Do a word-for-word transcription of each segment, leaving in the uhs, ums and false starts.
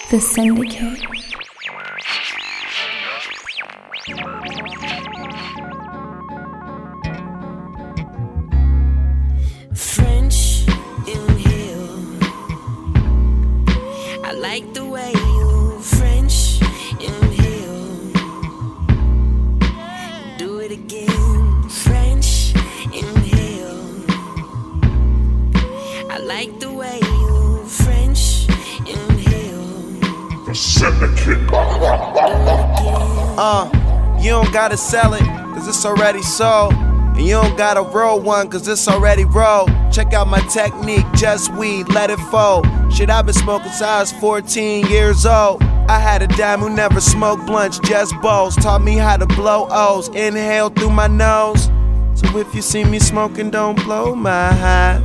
The Syndicate. French inhale. I like the way you French inhale. Do it again. French inhale. I like the way you French inhale. The Syndicate. Uh, you don't gotta sell it, cause it's already sold. And you don't gotta roll one, cause it's already rolled. Check out my technique, just weed, let it fold. Shit, I've been smoking since I was fourteen years old. I had a dime who never smoked blunts, just bowls. Taught me how to blow O's, inhale through my nose. So if you see me smoking, don't blow my high.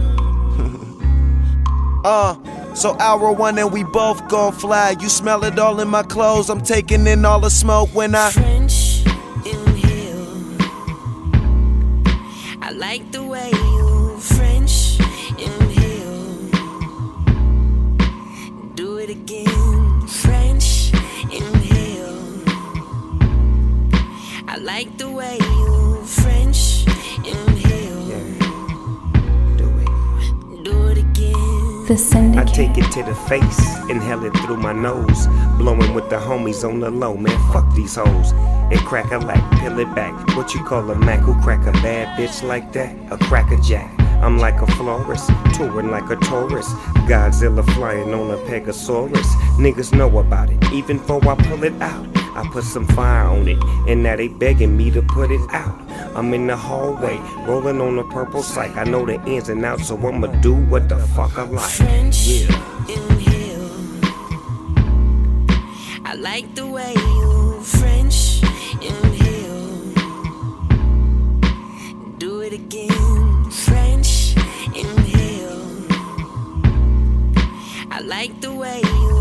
uh, so hour one and we both gon' fly. You smell it all in my clothes, I'm taking in all the smoke when I French inhale. I like the way you French inhale. Do it again. French inhale. I like the way you French inhale. Do it. Do it again. The Syndicate. I take it to the face, inhale it through my nose. Blowing with the homies on the low, man, fuck these hoes. And crack a like, peel it back. What you call a Mac who crack a bad bitch like that? A cracker jack. I'm like a florist, touring like a tourist. Godzilla flying on a Pegasaurus. Niggas know about it, even before I pull it out. I put some fire on it, and now they begging me to put it out. I'm in the hallway, rolling on a purple psych. I know the ins and outs, so I'ma do what the fuck I like. French Yeah. inhale. I like the way you French inhale. Do it again. French inhale. I like the way you